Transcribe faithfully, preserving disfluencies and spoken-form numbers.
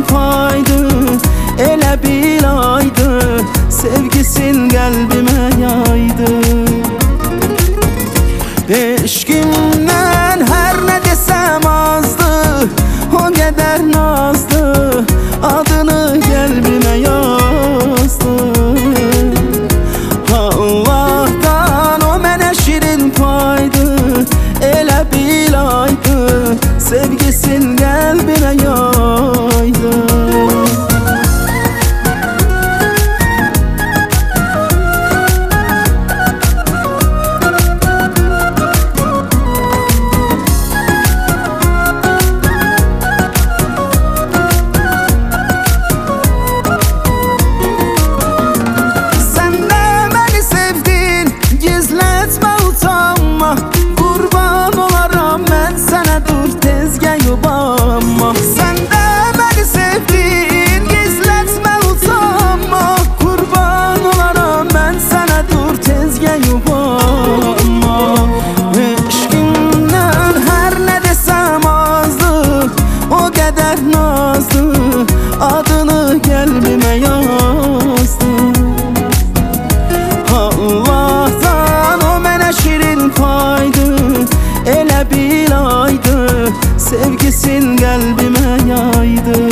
paydı, elə bilaydı, sevgisin qəlbimə yaydı. Eşqimdən hər nə desəm azdı, o qədər nazdı, adını qəlbimə yazdı. Allah'tan o mənə şirin paydı, elə bilaydı, sevgisin qəlbimə yaydı. Sen de beni sevdin, gizletme utanma. Kurban olaram ben sana, dur tezgah yubanma. Eşkimden her ne desem azdı, o kadar nazdı, adını kalbime yazdı. Allah'tan o mənə şirin paydı, elə bilaydı, sevgisin qəlbimə yaydı.